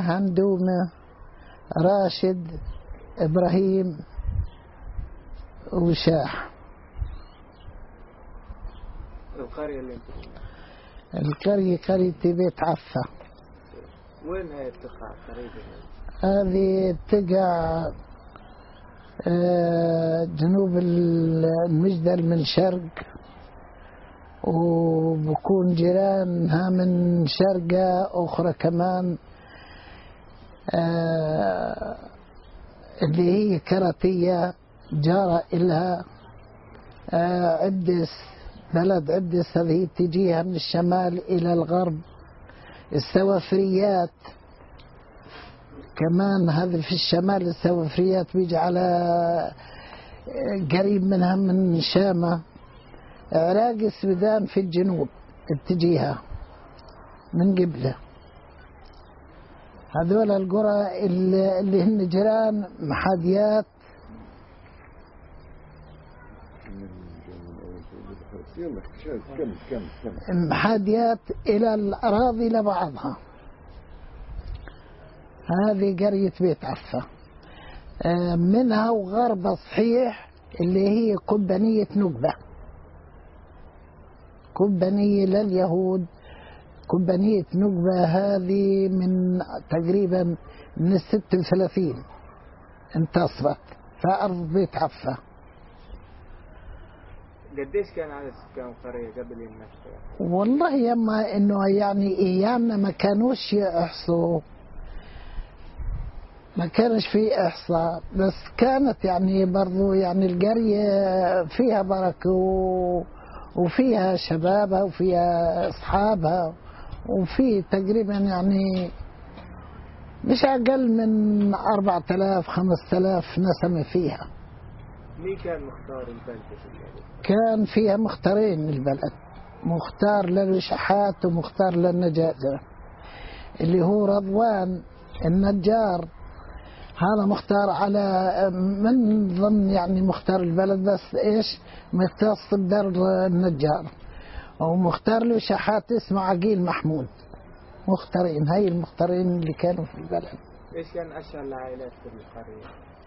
هندومة، راشد، إبراهيم، وشاح. القرية اللي انت القرية قرية بيت عفة. وين هي تقع قريبا؟ هذه تقع جنوب المجدل من شرق، وبكون جيرانها من شرقة أخرى كمان اللي هي كراتية جارة إلها. عبدس، بلد عبدس هذه تجيها من الشمال إلى الغرب. السوافريات كمان هذه في الشمال. السوافريات بيجي على قريب منها من شامة. عراق السودان في الجنوب بتجيها من قبله. هذول القرى اللي هن جيران محاديات. محاديات إلى الأراضي لبعضها. هذه قرية بيت عفة. منها وغرب صحيح اللي هي كبانية نقبة، كبانية لليهود. كبانية نقبة هذه من تقريبا من 36 انتصرت في أرض بيت عفة. قديش كان عدد سكان القرية قبل النكبة؟ والله يما انه يعني ايامنا ما كانوش يحصوا، ما كانش في احصاء، بس كانت يعني برضو يعني القرية فيها بركة وفيها شبابها وفيها اصحابها، وفي تقريبا يعني مش اقل من 4000 5000 نسمة فيها. مين كان مختار البلد؟ كان فيها مختارين البلد، مختار للوشحات ومختار للنجازة، اللي هو رضوان النجار. هذا مختار على من ضمن يعني مختار البلد، بس ايش مختص بدار النجار. ومختار الوشحات اسمه عقيل محمود. مختارين، هاي المختارين اللي كانوا في البلد. ايش كان اشهر العائلات في القرية؟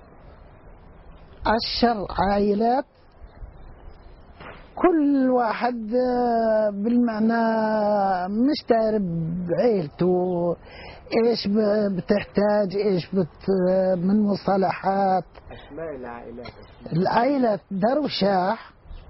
اشهر عائلات كل واحد بالمعنى مشتهر بعيلته، ايش بتحتاج، ايش من مصالحات. اسماء العائلات؟ العائلة دار وشاح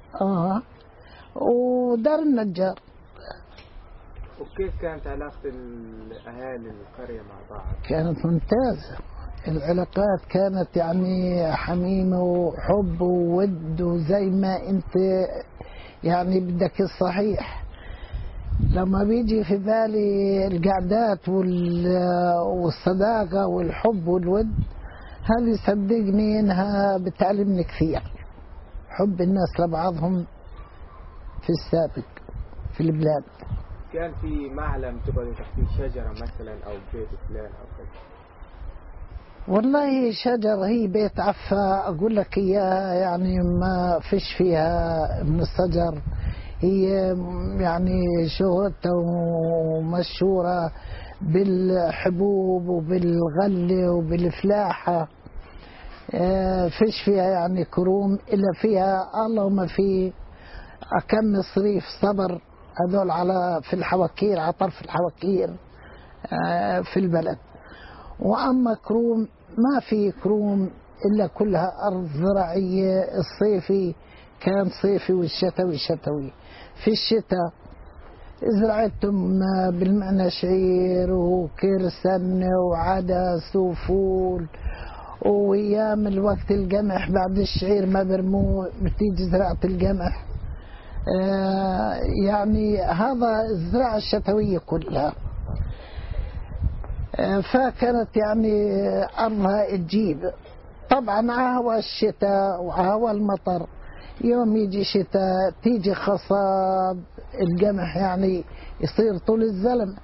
ودار النجار. وكيف كانت علاقة الأهالي القرية مع بعض؟ كانت ممتازة. العلاقات كانت يعني حميمة وحب وود، وزي ما انت يعني بدك الصحيح. لما بيجي في بالي القعدات والصداقة والحب والود، هذه صدقني انها بتعلمني كثير. حب الناس لبعضهم في السابق في البلاد. كان في معلم تقعدوا تحت شجرة مثلا أو بيت فلان أو كذا؟ والله شجر هي بيت عفة أقول لك إياها يعني ما فيش فيها من الشجر. هي يعني شهرتها ومشهورة بالحبوب وبالغلة وبالفلاحة. فيش فيها يعني كروم إلا فيها اللهم في كم صريف صبر هذول على في الحواكير، على طرف الحواكير في البلد. وأما كروم ما في كروم إلا كلها أرض زراعية. الصيفي كان صيفي والشتوي شتوي. في الشتاء زرعتم بالمعنى شعير وكرسن وعدس وفول، وأيام الوقت القمح بعد الشعير ما برموه بتيجي زراعة القمح. يعني هذا الزراعة الشتوية كلها. فكانت يعني أرضها تجيب. طبعا عهوى الشتاء وعهوى المطر. يوم يجي شتاء تيجي خصاب القمح يعني يصير طول الزلم.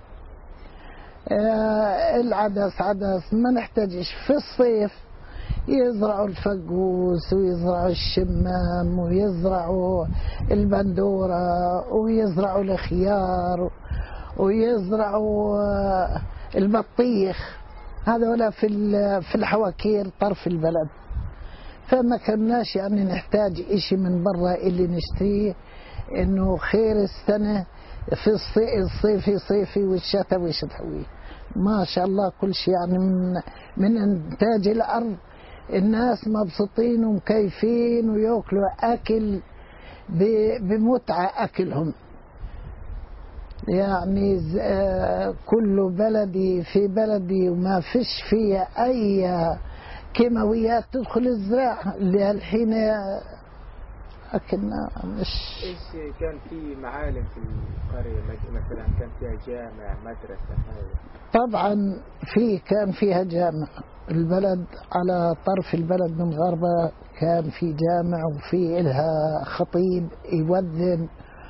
العدس عدس ما نحتاجش. في الصيف يزرعوا الفقوس ويزرعوا الشمام ويزرعوا البندورة ويزرعوا الخيار ويزرعوا البطيخ. هذولا في الحواكير طرف البلد. فما كناش يعني نحتاج إشي من برا اللي نشتريه، إنه خير السنة في الصيفي صيفي والشتوي شتوي. ما شاء الله كل شيء يعني من إنتاج الأرض. الناس مبسوطين ومكيفين ويأكلوا أكل بمتعة أكلهم. يعني كل بلدي في بلدي وما فيش فيها أي كيماويات تدخل الزراعة اللي الحين أكلنا مش. إيش كان في معالم في القرية مثلا؟ كان فيها جامع، مدرسة، حاجة؟ طبعا كان فيها جامع. البلد على طرف البلد من غربة كان في جامع وفي إلها خطيب يوذن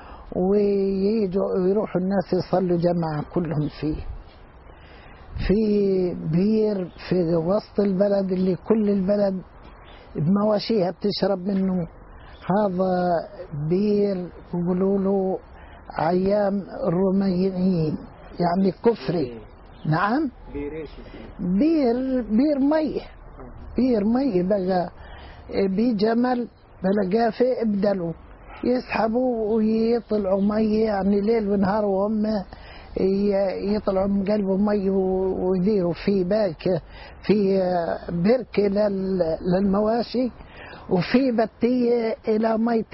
ويروحوا الناس يصلوا جماعة كلهم فيه. في بير في وسط البلد اللي كل البلد بمواشيها بتشرب منه. هذا بير يقولوا له أيام الرومانيين، يعني كفري. نعم، بير مي. بير مي بقى بجمل بلقاه في ابدلوا يسحبوا ويطلعوا مي، يعني ليل ونهار وهم يطلعوا من قلبه مي ويديروا في باكة في بركة للمواشي، وفي بتية إلى مية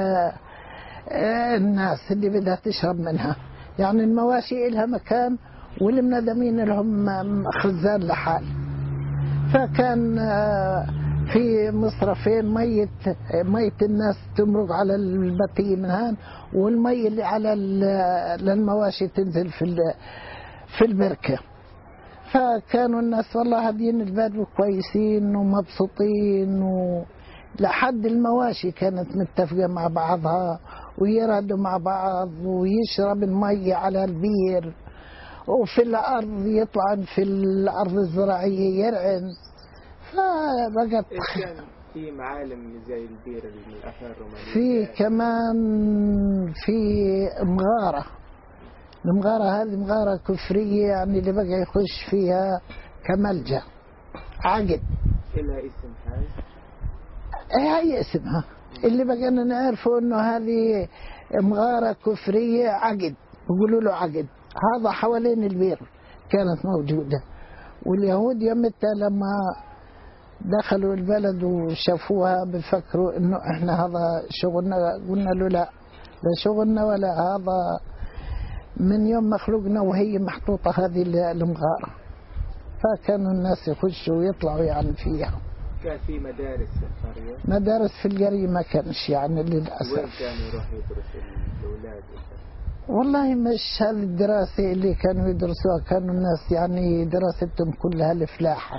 الناس اللي بدها تشرب منها. يعني المواشي إلها مكان والمندمين لهم خزان لحال. فكان في مصرفين مية الناس تمرق على البتية من هان، والمي اللي على للمواشي تنزل في البركة. فكانوا الناس والله هادين البدو كويسين ومبسوطين، لحد المواشي كانت متفقة مع بعضها ويردوا مع بعض ويشرب المي على البير، وفي الأرض يطلع في الأرض الزراعية يرعن. فبقت كان في معالم زي البير من الآثار الرومانية. في كمان في مغارة. المغارة هذه مغارة كفرية، يعني اللي بقى يخش فيها كملجأ عقد. إلها اسم حاجة؟ هي اسمها اللي بقى نعرفه إنه هذه مغارة كفرية عقد، يقولوا له عقد. هذا حوالين البير كانت موجودة. واليهود يومتها لما دخلوا البلد وشافوها بفكروا إنه إحنا هذا شغلنا. قلنا له لا شغلنا ولا هذا، من يوم ما خلقنا وهي محطوطة هذه المغارة. فكانوا الناس يخشوا ويطلعوا يعني فيها. كان في مدارس في القرية؟ مدارس في القرية ما كانش يعني للأسف. وين كانوا يروحوا يدرسوا الأولاد؟ والله مش هذه الدراسة اللي كانوا يدرسوها. كانوا الناس يعني دراستهم كلها الفلاحة.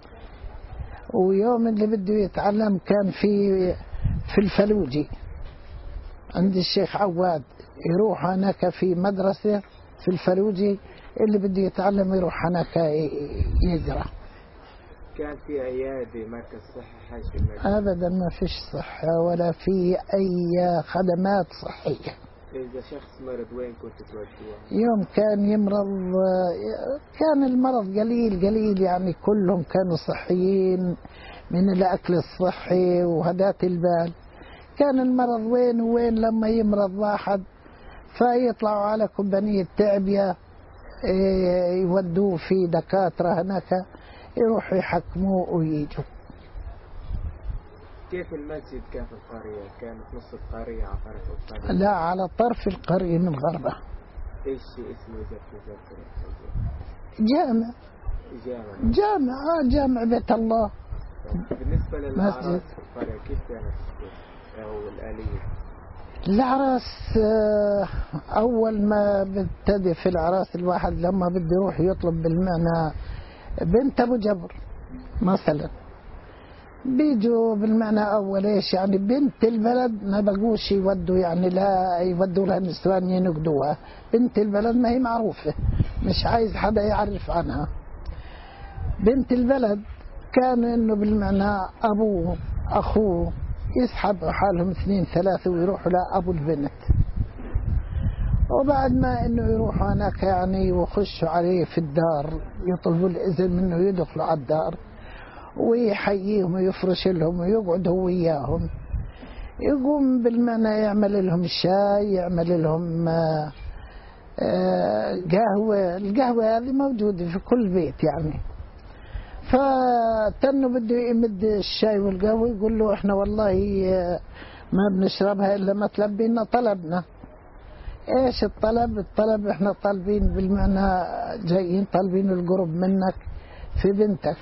ويوم اللي بده يتعلم كان في الفلوجي عند الشيخ عواد، يروح هناك في مدرسة في الفلوجي. اللي بده يتعلم يروح هناك يقرأ. كان في عيادة، مركز صحي، حاجة في المدينة؟ أبدا ما فيش صحة ولا في أي خدمات صحية. إذا شخص مرض وين كنت تودوه؟ يوم كان يمرض كان المرض قليل يعني كلهم كانوا صحيين من الأكل الصحي وهدات البال. كان المرض وين لما يمرض واحد فيطلعوا على كومبانية تعبية يودوه في دكاترة هناك يروحوا يحكموه ويجوا. كيف المسجد كان في القرية؟ كانت نص القرية على طرف القرية؟ لا، على طرف القرية من غربة. ايش اسمه ذكر؟ جامع بيت الله. بالنسبة للأعراس في القرية كيف كانت أو الآلية؟ الأعراس أول ما بتبتدي في الأعراس الواحد لما بده يروح يطلب بالمعنى بنت أبو جبر مثلا، بيجوا بالمعنى أول إيش يعني بنت البلد ما بقوش يودوا، يعني لا يودوا لها نسوان ينقدوها. بنت البلد ما هي معروفة، مش عايز حدا يعرف عنها. بنت البلد كان إنه بالمعنى أبوه أخوه يسحبوا حالهم 2 3 ويروحوا لأبو البنت. وبعد ما انه يروحوا هناك يعني ويخشوا عليه في الدار، يطلبوا الاذن منه يدخلوا على الدار ويحييهم ويفرش لهم ويقعد هو وياهم، يقوم بالمعنى يعمل لهم الشاي، يعمل لهم قهوة. القهوة هذه موجودة في كل بيت يعني. فتنه بده يمد الشاي والقهوة، يقول له احنا والله ما بنشربها إلا ما تلبينا طلبنا. ايش الطلب؟ الطلب احنا طالبين بالمعنى جايين طالبين القرب منك في بنتك.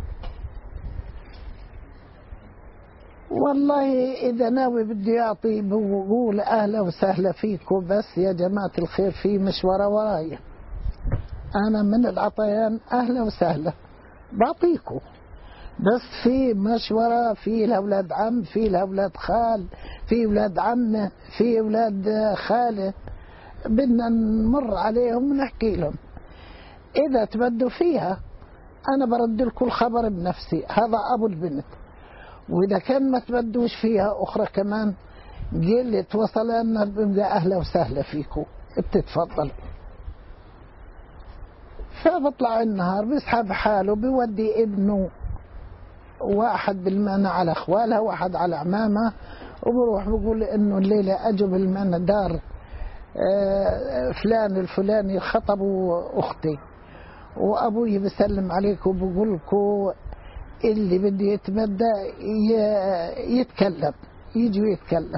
والله إذا ناوي بده يعطي بقول أهلا وسهلا فيكم، بس يا جماعة الخير في مشوار ورايا، أنا من العطيان أهلا وسهلا بعطيكم، بس في مشورة، في الأولاد عم، في الأولاد خال، في أولاد عمه، في أولاد خاله، بدنا نمر عليهم ونحكي لهم. إذا تبدوا فيها أنا برد لكم الخبر بنفسي، هذا أبو البنت. وإذا كان ما تبدوش فيها أخرى كمان قلت وصل لنا ببدأ أهلا وسهلا فيكم بتتفضل. فبطلع النهار بيسحب حاله بيودي ابنه، واحد بالمعنى على أخوالها واحد على عمامه، وبروح بقول إنه الليلة أجوا بالمعنى دار فلان الفلاني خطبوا أختي، وأبوي بسلم عليكم وبقول لكم اللي بده يتبدى يتكلم، يجي يتكلم.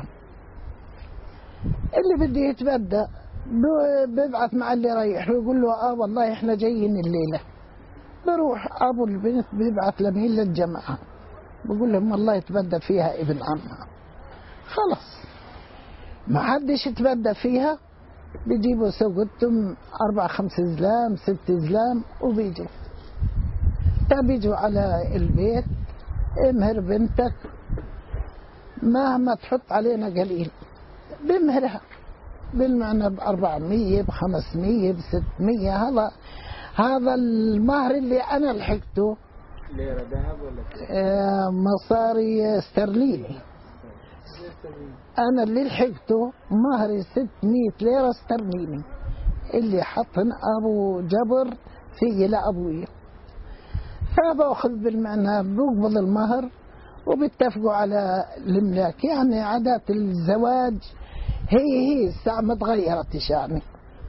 اللي بده يتبدى ببعث مع اللي رايح ويقول له والله احنا جايين الليلة. بروح أبو البنت بيبعث لمين للجماعة بقول لهم والله يتبدى فيها ابن عمها. خلص ما حدش يتبدى فيها، بيجيبوا سوقتهم 4-5 زلام 6 زلام وبيجوا. بيجوا على البيت، امهر بنتك مهما تحط علينا قليل بمهرها بالمعنى 400 500 600. هذا المهر اللي أنا لحقته. ليرة ذهب ولا مصاري استرليني. أنا اللي لحقته مهري 600 ليرة استرليني اللي حطن أبو جبر فيه لأبوي. فبأخذ بالمعنى بقبض المهر وبيتفقوا على الاملاك. يعني عادات الزواج هي الساعة ما تغيرتش يعني.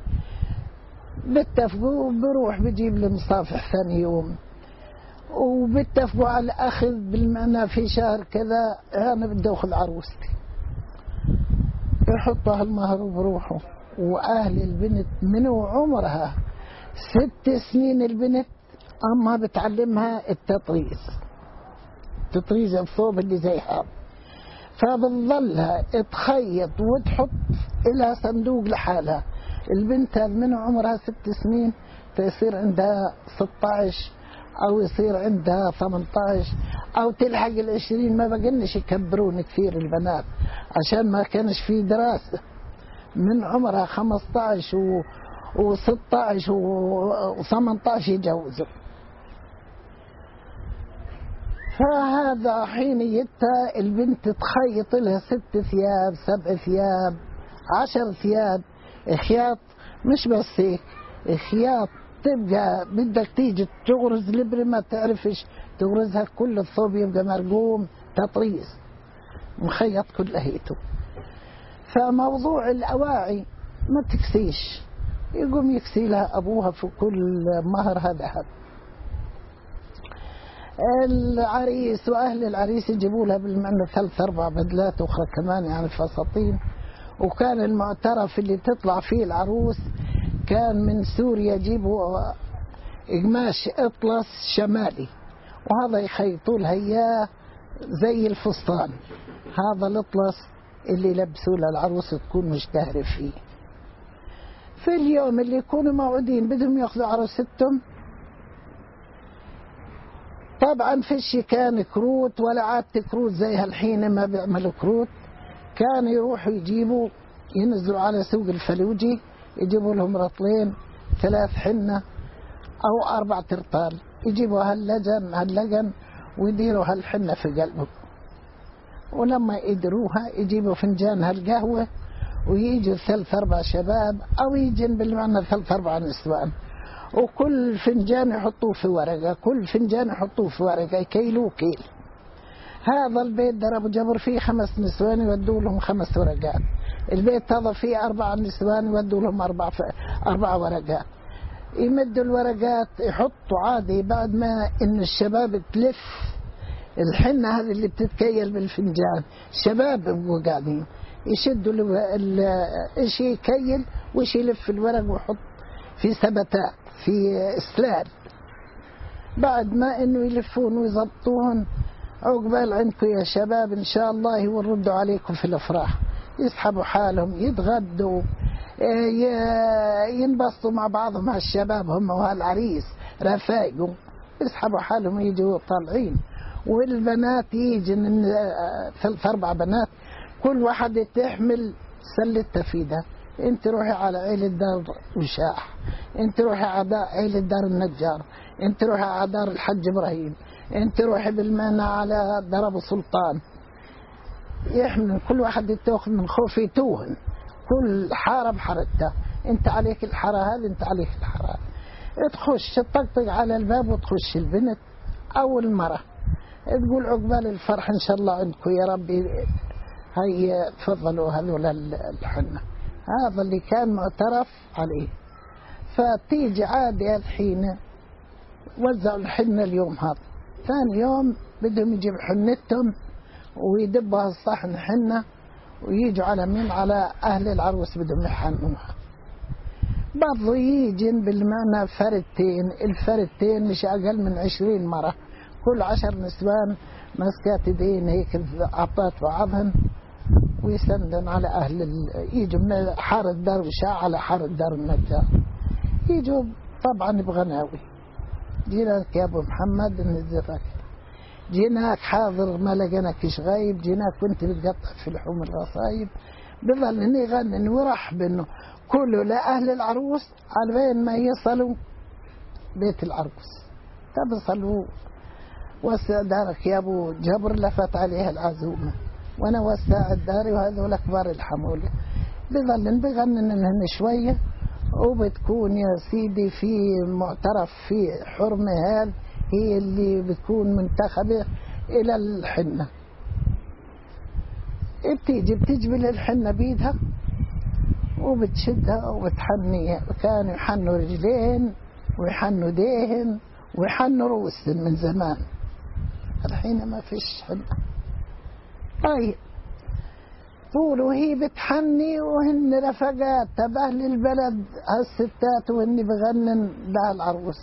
بيتفقوا بروح بجيب المصافح ثاني يوم، وبيتفقوا على الأخذ بالمعنى في شهر كذا أنا بدي أخذ عروستي، يحطوا المهر وبروحوا. وأهل البنت منو عمرها 6 سنين البنت أمها بتعلمها التطريز، تطريز الثوب اللي زي هذا. فبتظلها تخيط وتحط إلها صندوق لحالها. البنت من عمرها 6 سنين تصير عندها 16 أو يصير عندها 18 أو تلحق 20. ما بقنش يكبرون كثير البنات عشان ما كانش في دراسة. من عمرها 15 و16 و18 يجوزوا. فهذا حينيتها البنت تخيط لها 6 ثياب 7 ثياب 10 ثياب خياط. مش بس هيك، خياط تبقى بدك تيجي تغرز الإبرة ما تعرفش تغرزها، كل الثوب يبقى مرقوم تطريز مخيط كلهيته. فموضوع الأواعي ما تكسيش، يقوم يكسي لها أبوها في كل مهر هذا. العريس وأهل العريس يجيبوا لها بالمعنى 3-4 بدلات أخرى كمان يعني فساتين. وكان المعترف اللي تطلع فيه العروس كان من سوريا يجيبوا قماش اطلس شمالي، وهذا يخيطوا لها اياه زي الفستان. هذا الاطلس اللي لبسوا لها العروس تكون مشتهرة فيه. في اليوم اللي يكونوا موعودين بدهم ياخذوا عروستهم، طبعا فيش كان كروت ولا عادة كروت زي هالحين ما بيعملوا كروت. كانوا يروحوا يجيبوا ينزلوا على سوق الفلوجي يجيبوا لهم رطلين 3 حنة أو 4 ترطال، يجيبوا هاللجن ويديروا هالحنة في قلبه. ولما يدروها يجيبوا فنجان هالقهوة ويجوا 3-4 شباب، أو يجن بالمعنى 3-4 نسوان، وكل فنجان يحطوه في ورقة، كل فنجان يحطوه في ورقة يكيلوه كيل. هذا البيت ضرب جبر فيه 5 نسوان يودوا لهم 5 ورقات، البيت هذا فيه 4 نسوان يودوا لهم 4 ورقات. يمدوا الورقات يحطوا عادي، بعد ما إن الشباب تلف الحنة هذه اللي بتتكيل بالفنجان، الشباب بقوا قاعدين يشدوا إيش يكيل وإيش يلف الورق ويحط في سبتات في اسلال. بعد ما إنه يلفون ويضبطون، عقبال عندكم يا شباب إن شاء الله وردوا عليكم في الأفراح، يسحبوا حالهم يتغدوا ينبسطوا مع بعضهم، مع الشباب هم وهالعريس رفاقهم، يسحبوا حالهم يجوا طالعين. والبنات يجي من 3-4 بنات، كل واحدة تحمل سلة فيدها. انت روحي على عيلة دار وشاح، انت روحي على عيلة دار النجار، انت روحي على دار الحج إبراهيم، انت روحي بالمنى على دار أبو سلطان. يحمل كل واحد تاخذ من خوف يتوهن، كل حارة بحارتها، انت عليك الحارة هذه، انت عليك الحارة هذه. تخش تطقطق على الباب وتخش البنت أو المرأة تقول عقبال الفرح إن شاء الله عندكم يا ربي، هيا تفضلوا هذول الحنة. هذا اللي كان معترف عليه. فتيجي عادي الحين وزعوا الحنة اليوم هذا، ثاني يوم بدهم يجيب حنتهم ويدبها الصحن حنة ويجوا على مين؟ على أهل العروس بدهم يحنوها. برضو يجين بالمعنى فردتين، الفردتين مش أقل من 20 مرة، كل 10 نسوان مسكات يدين هيك عطات بعضهن ويسندن على يجوا من حارة دار وشاع على حارة دار النجار، يجوا طبعا بغناوي. جيناك يا أبو محمد نزلك، جيناك حاضر ما لقناكش غايب، جيناك كنت بتقطع في لحوم الغصايب. بظل إنه يغنن ويرحب إنه كله لأهل العروس على بين ما يصلوا بيت العروس. تبصلوا وسع دارك يا أبو جبر، لفت عليها العزومة وأنا وسع الداري وهذول أكبر الحمولة. بظل بغنن إنهن شوية، وبتكون يا سيدي في معترف في حرمة هال هي اللي بتكون منتخبة إلى الحنة. بتجبل الحنة بيدها وبتشدها وبتحنيها. كانوا يحنوا رجلين ويحنوا ديهن ويحنوا رؤوسهم من زمان، الحين ما فيش حنة. طيب طول وهي بتحني وهن رفقات تبأهل البلد هالستات وهن بغنن لها العروس.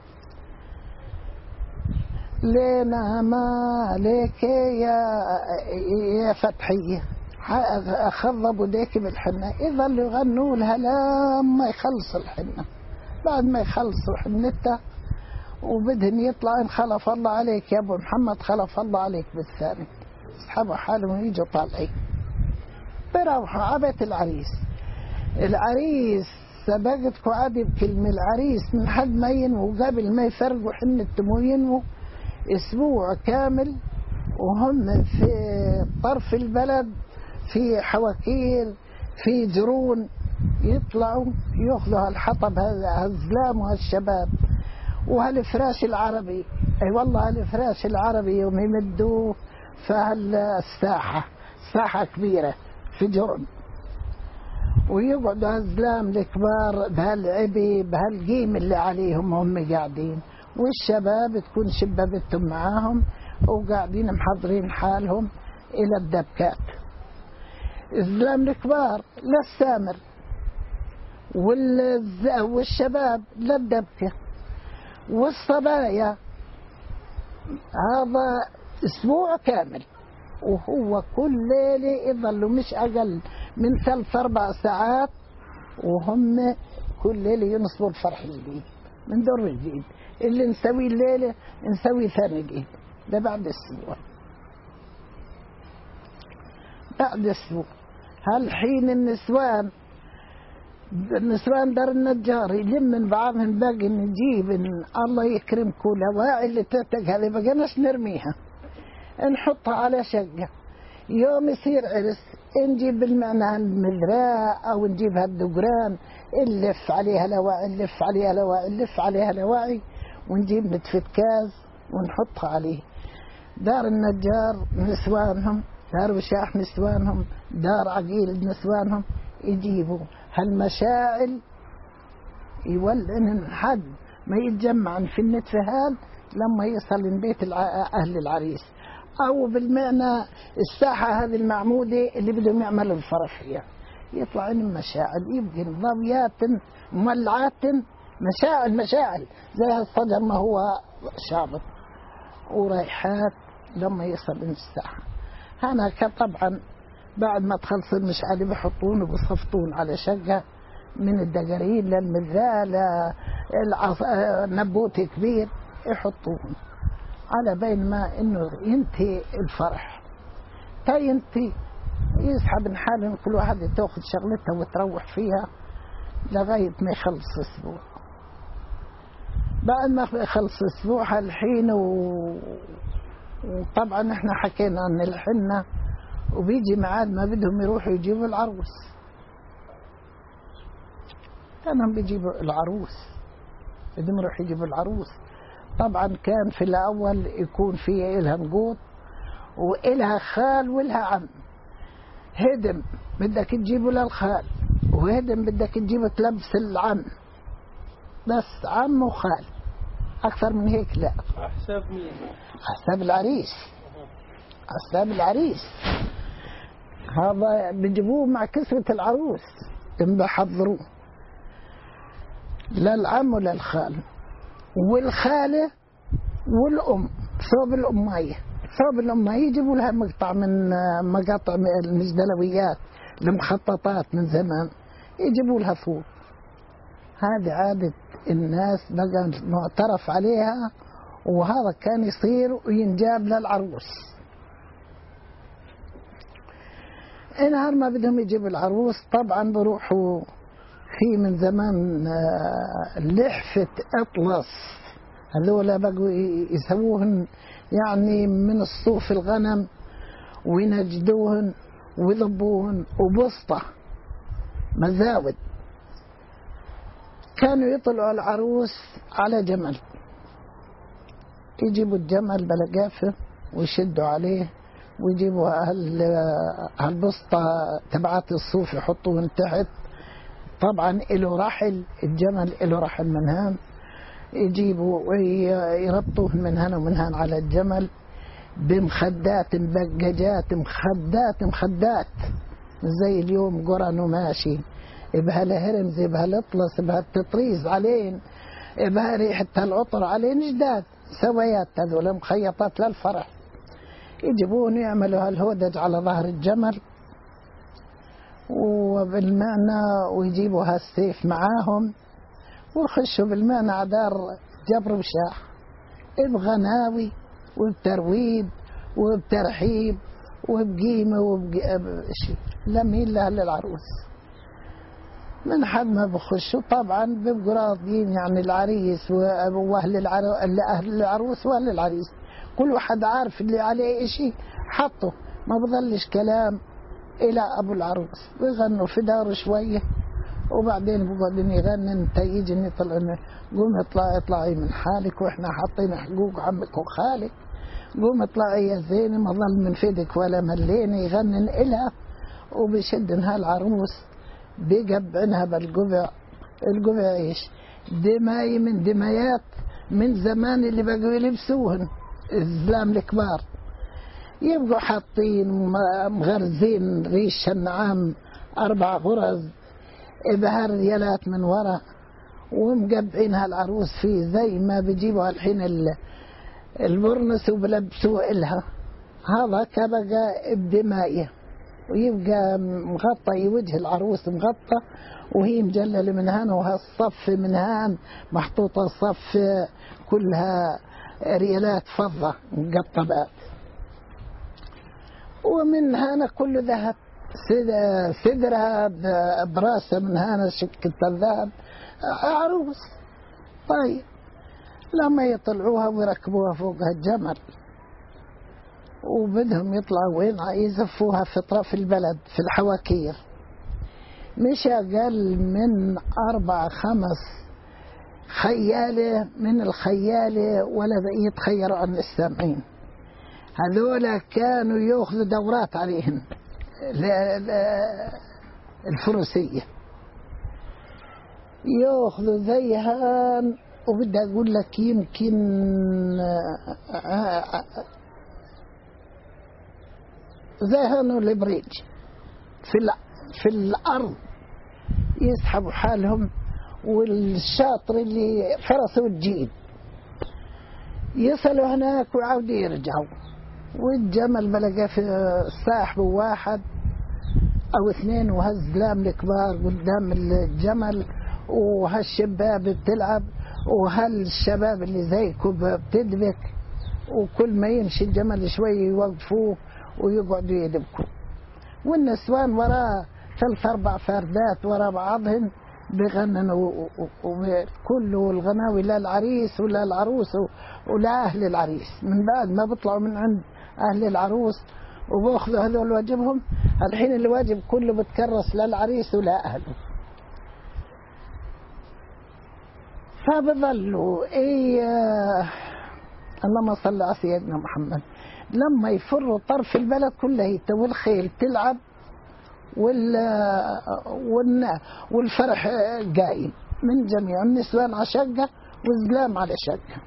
لينا ما ليك يا فتحية، خضبوا ديك بالحنة، يظلوا يغنوا لها لما يخلص الحنة. بعد ما يخلصوا حنتها وبدهم يطلعوا، خلف الله عليك يا أبو محمد، خلف الله عليك بالثاني، يسحبوا حالهم ويجوا طالعين بروحوا عبت العريس. العريس سبقتكوا عادي بكلمة، العريس من حد ما ينمو قبل ما يفرقوا حنة ينمو أسبوع كامل وهم في طرف البلد، في حواكير في جرون، يطلعوا يأخذوا هالحطب هالزلام وهالشباب وهالفراش العربي. أي والله هالفراش العربي يوم يمدوه فهالساحة، ساحة كبيرة في جرن، ويقعدوا هالزلام الكبار بهالعبي بهالقيم اللي عليهم هم قاعدين، والشباب تكون شبابتهم معاهم وقاعدين محضرين حالهم إلى الدبكات. الزلام الكبار للسامر والشباب للدبكة، والصبايا هذا أسبوع كامل. وهو كل ليلة يظلوا مش أقل من 3-4 ساعات وهم كل ليلة ينصبوا الفرح الجديد من دور الجديد. اللي نسوي الليلة نسوي ثاني جديد، ده بعد أسبوع. بعد أسبوع هالحين النسوان دار النجار يلم من بعضهم باقي نجيب الله يكرمكم لواعي اللي تعتق هذه بقناش نرميها، نحطها على شقة. يوم يصير عرس نجيب بالمعنى المذراء أو نجيب هالدقران، نلف عليها لواعي نلف عليها لواعي نلف عليها لواعي، ونجيب نتفة كاز ونحطها عليه. دار النجار نسوانهم، دار وشاح نسوانهم، دار عقيل نسوانهم، يجيبوا هالمشاعل يولن حد ما يتجمع في النتفهان لما يصل من بيت أهل العريس، أو بالمعنى الساحة هذه المعمودة اللي بدهم يعملوا الفرح فيها، يطلع لهم مشاعل، يبقى ضويات مولعات، مشاعل زي هالصدر ما هو شابط، وريحات لما يصل من الساحة. هنا طبعا بعد ما تخلص المشعل بيحطون وبصفتون على شقة من الدقرين للمذال نبوت كبير يحطون على بين ما انه ينتهي الفرح. ينتهي يسحب من حال كل واحد تاخذ شغلتها وتروح فيها لغاية ما يخلص اسبوع. بعد ما يخلص اسبوع الحين وطبعا احنا حكينا عن الحنة، وبيجي معاد ما بدهم يروحوا يجيبوا العروس، كانوا بيجيبوا العروس، بدهم يروحوا يجيبوا العروس. طبعا كان في الأول يكون فيه إلها نقوط وإلها خال وإلها عم. هدم بدك تجيبه للخال، وهدم بدك تجيبه تلبس العم، بس عم وخال، أكثر من هيك لا. حساب مين؟ حساب العريس، حساب العريس. هذا بيجيبوه مع كسوة العروس، بحضروه للعم وللخال والخالة والأم. ثوب الأمية، ثوب الأمية يجيبوا لها مقطع من مقاطع المجدلويات المخططات من زمان، يجيبوا لها ثوب. هذه عادة الناس بقى معترف عليها، وهذا كان يصير وينجاب للعروس. نهار ما بدهم يجيبوا العروس طبعا بروحوا في من زمان لحفة أطلس، هذولا بقوا يسووهن يعني من الصوف الغنم، وينجدوهن ويضبوهن، وبسطة مزاود. كانوا يطلعوا العروس على جمل، يجيبوا الجمل بلقافه ويشدوا عليه، ويجيبوا هالبسطة تبعات الصوف يحطوهن تحت. طبعا له رحل، الجمل له رحل من هان، يجيبوا ويربطوهن من هنا ومن هان على الجمل بمخدات مبقجات، مخدات زي اليوم قرن وماشي، بهالهرم زي بهالاطلس بهالتطريز علين، بهالريحة العطر علين، جداد سويات هذول مخيطات للفرح. يجيبون يعملوا هالهودج على ظهر الجمل وبالمعنى، ويجيبوا هالسيف معاهم، ويخشوا بالمعنى عدار جبر وشاح بغناوي وبترويب وبترحيب وبقيمة وبشي لمين لأهل العروس. من حد ما بخشوا طبعا بيبقوا راضيين، يعني العريس وأهل العروس وأهل العريس كل واحد عارف اللي عليه إشي حطه، ما بظلش كلام إلى أبو العروس. بيغنوا في داره شوية وبعدين بقعدين يغني، انت يجي نطلع قوم اطلعي من حالك واحنا حاطين حقوق عمك وخالك، قوم اطلعي يا زينة ما ظل من فيدك ولا ملينا، يغنن إلها وبيشدن هالعروس بيقبعنها بالقبع. القبع ايش؟ دماي من دمايات من زمان اللي بقوا يلبسوهن الزلام الكبار، يبقوا حاطين مغرزين ريش النعام 4 غرز بهار ريالات من ورا، ومقبعينها العروس فيه زي ما بيجيبوا الحين البرنس وبلبسوه إلها. هذا كبقى بدمائه، ويبقى مغطى وجه العروس مغطى، وهي مجللة من هان، وهالصف من هان محطوطة صف كلها ريالات فضة مقطبات، ومن هنا كل ذهب، صدرها براسها من هنا شكة الذهب عروس. طيب لما يطلعوها ويركبوها فوق الجمل وبدهم يطلعوا وين يزفوها في طرف البلد في الحواكير. مش أقل من 4-5 خيالة من الخيالة ولا يتخيروا عن السامعين. هذولا كانوا يأخذوا دورات عليهم الفروسية، يأخذوا زيها. وبدي أقول لك يمكن زيهان الإبريج في الأرض يسحبوا حالهم، والشاطر اللي فرسه الجيد يصلوا هناك وعاودوا يرجعوا. والجمل بلقى في صاحبه 1 أو 2 وهالزلام الكبار قدام الجمل، وهالشباب بتلعب، وهالشباب اللي زيكم بتدبك، وكل ما يمشي الجمل شوي يوقفوه ويقعدوا يدبكوا، والنسوان وراه 3-4 فردات ورا بعضهم بغننوا، وكله الغناوي للعريس ولا العروس ولا أهل العريس. من بعد ما بيطلعوا من عند أهل العروس وبأخذوا هذول واجبهم، الحين الواجب كله بتكرس للعريس ولا أهله. فبظلوا اللهم صل على سيدنا محمد، لما يفروا طرف البلد كله والخيل تلعب والفرح قايم من جميع النسوان على شقة والزلام على شقة.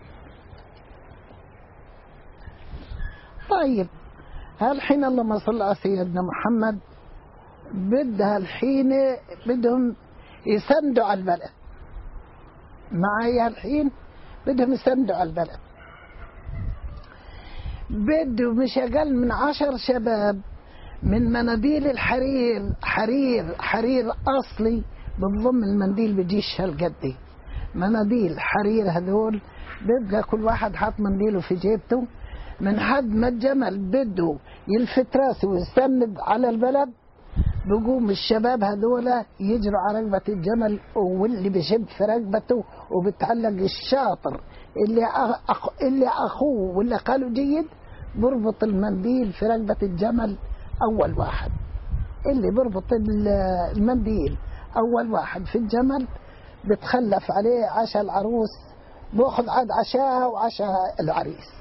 طيب هالحين اللهم صل على سيدنا محمد بدها الحين بدهم يسندوا على البلد معايا، الحين بدهم يسندوا على البلد. بده مش أقل من 10 شباب من مناديل الحرير، حرير أصلي بتضم المنديل بجيش هالقدي، مناديل حرير هذول بيبقى كل واحد حاط منديله في جيبته. من حد ما الجمل بده يلفت راسه ويستند على البلد بقوم الشباب هذولا يجروا على رقبة الجمل، واللي بيشب في رقبته وبتعلق الشاطر اللي أخوه واللي قالوا جيد بربط المنديل في رقبة الجمل. أول واحد اللي بربط المنديل أول واحد في الجمل بتخلف عليه عشاء العروس، بأخذ عاد عشاء وعشاء العريس.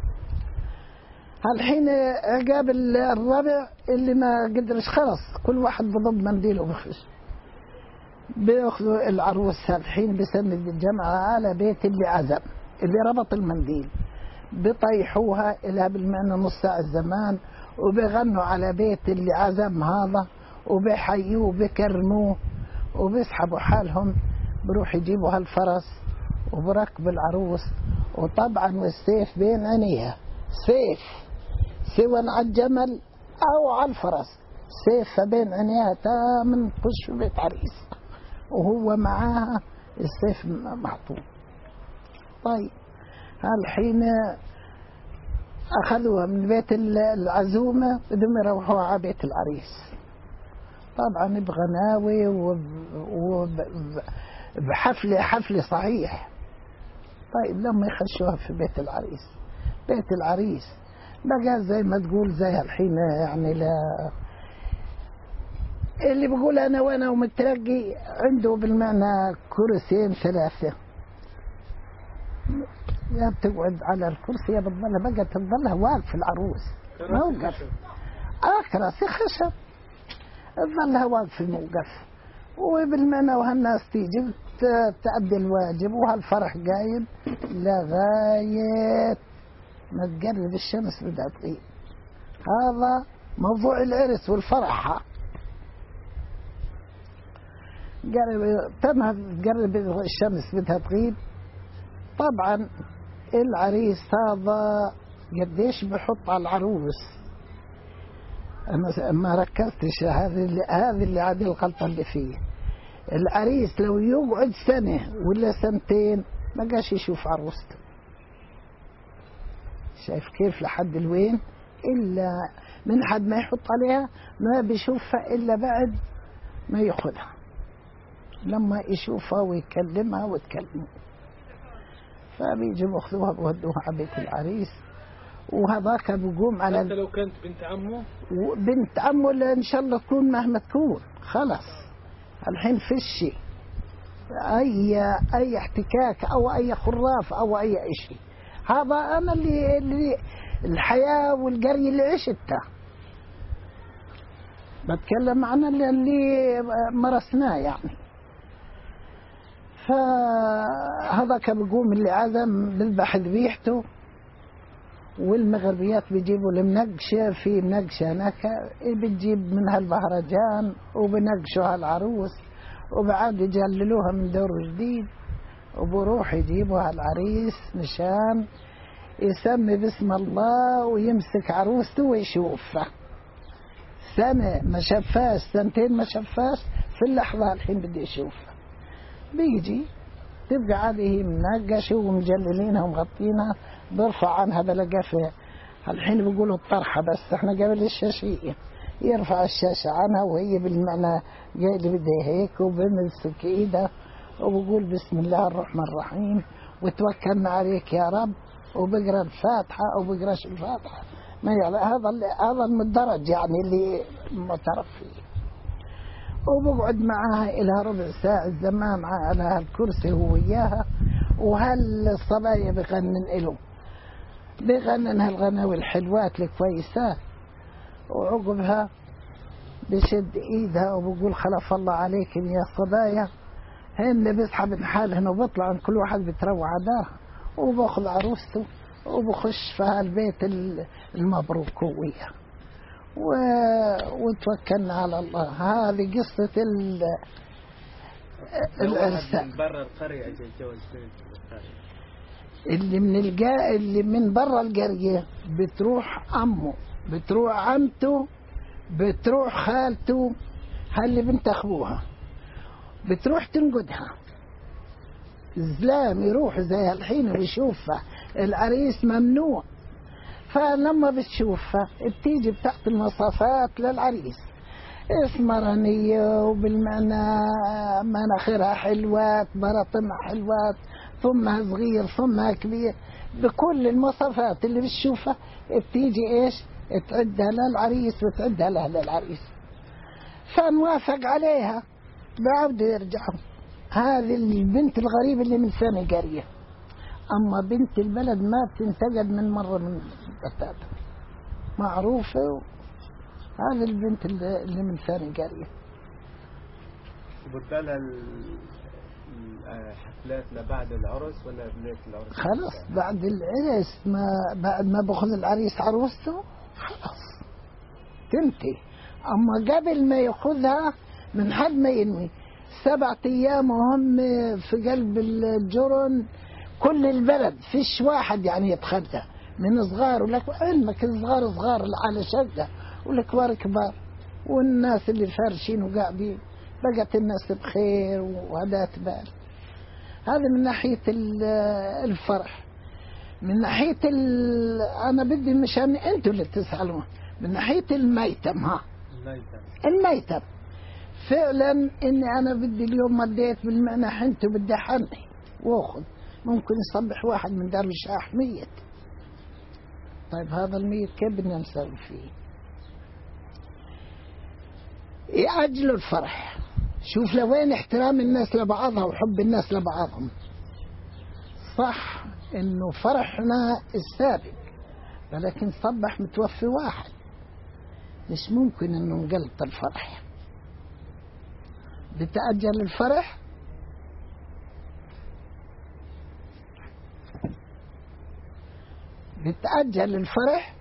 هالحين عقاب الربع اللي ما قدرش خلص كل واحد بضم منديله وبخش، بيأخذوا العروس هالحين بسند الجمعة على بيت اللي عزم اللي ربط المنديل، بيطيحوها إلى بالمعنى نص ساعة الزمان، وبيغنوا على بيت اللي عزم هذا وبيحيوه وبيكرموه، وبيسحبوا حالهم بروح يجيبوا هالفرس وبركب العروس. وطبعا والسيف بين عينيها، سيف سواء على الجمل أو على الفرس، سيف بين عينيها تامن خش في بيت عريس وهو معاها السيف محطوط. طيب هالحين أخذوها من بيت العزومة بدهم يروحوها على بيت العريس، طبعا بغناوي وبحفلة صحيح. طيب لما يخشوها في بيت العريس بقى زي ما تقول زي الحين يعني لا اللي بقول أنا وأنا ومترقي عنده بالمعنى كرسيين 3، يا بتقعد على الكرسي يا بتظلها تظلها واقف العروس موقف كراسي خشب تظلها واقف في الموقف، وبالمعنى وهالناس تيجي تأدي الواجب وهالفرح قايم لغاية ما تقرب الشمس بدها تغيب. هذا موضوع العرس والفرح. تقرب الشمس بدها تغيب، طبعا العريس هذا قديش بحط على العروس. أنا ما ركزتش هذه اللي عادي الغلطة اللي فيه. العريس لو يقعد 1 سنة ولا 2 ما قاش يشوف عروسته، شايف كيف لحد الوين، إلا من حد ما يحط عليها ما بيشوفها إلا بعد ما يأخذها، لما يشوفها ويكلمها وتكلمه. فبيجوا بأخذوها بودوها على بيت العريس، وهذاك بيقوم على حتى لو كانت بنت عمه؟ بنت عمه إن شاء الله تكون مهما تكون خلاص. الحين في الشيء أي احتكاك أو أي خراف أو أي شيء. هذا أنا اللي الحياة والقرية اللي عشتها بتكلم عن اللي مرسناه يعني. فهذا بيقوم اللي عزم بذبح ذبيحته، والمغربيات بيجيبوا المنقشة، في منقشة هناك بتجيب منها البهرجان وبنقشوها العروس، وبعد يجللوها من دور جديد، وبروح يجيبوها العريس مشان يسمي باسم الله ويمسك عروسته ويشوفها. سنة ما شفاش، سنتين ما شفاش، في اللحظة الحين بدي يشوفها. بيجي تبقى عليه منقشة ومجللينها ومغطينها، بيرفع عنها بلقفة. الحين بيقولوا الطرحة، بس احنا قبل الشاشية يرفع الشاشة عنها وهي بالمعنى جاي اللي بده هيك، وبمسك ايده وبقول بسم الله الرحمن الرحيم وتوكلنا عليك يا رب، وبقرا الفاتحة أو بقراش الفاتحة. ما يعني هذا المدرج يعني اللي معترف فيه. وبقعد معها إلى ربع ساعة زمان على الكرسي هو وياها، وهالصبايا بغنن إله، بغنن هالغناوي الحلوات الكويسات. وعقبها بشد إيدها وبقول خلف الله عليكم يا صبايا. هن بيسحب حالهن وبطلع كل واحد بتروع دارها، وباخذ عروسته وبخش في هالبيت المبروك وياه، وتوكلنا على الله. هذه قصة الإرسال. من برا القرية أجي يتجوز بنت اللي من برا القرية بتروح عمه، بتروح عمته، بتروح خالته، هاللي بنت أخوها بتروح تنقدها. الزلام يروح زي الحين ويشوفها، العريس ممنوع. فلما بتشوفها بتيجي بتحت المصافات للعريس، اسمرانية وبالمعنى مناخيرها حلوات، براطمها حلوات، ثمها صغير ثمها كبير، بكل المواصفات اللي بتشوفها بتيجي ايش تعدها للعريس وتعدها لها للعريس. فنوافق عليها بعد يرجعوا. هذه البنت الغريبة اللي من سنة قرية، أما بنت البلد ما بتنتقد من مرة من بتاتا، معروفة. هذه البنت اللي من ثاني قرية. وبدلها الحفلات لبعد العرس ولا بداية العرس؟ خلاص بعد العرس، بعد ما بأخذ العريس عروسته خلاص تنتهي. أما قبل ما يأخذها من حد ما ينوي 7 أيام وهم في قلب الجرن، كل البلد فيش واحد يعني يتخدى من صغار، ولك علمك صغار على شقة، والكبار كبار، والناس اللي فارشين وقاعدين بقت الناس بخير وهدات بال. هذا من ناحية الفرح. من ناحية أنا بدي مشان أنتوا اللي تسألون، من ناحية الميتم. الميتم فعلا إني أنا بدي اليوم مديت بالمعنى حنته بدي حني واخذ، ممكن يصبح واحد من دار الشاح ميت. طيب هذا الميت كيف بدنا نسوي فيه؟ يعجلوا الفرح. شوف لوين احترام الناس لبعضها وحب الناس لبعضهم. صح انه فرحنا السابق، ولكن صبح متوفي واحد، مش ممكن انه نقلط الفرح. بتأجل الفرح، بتأجل الفرح،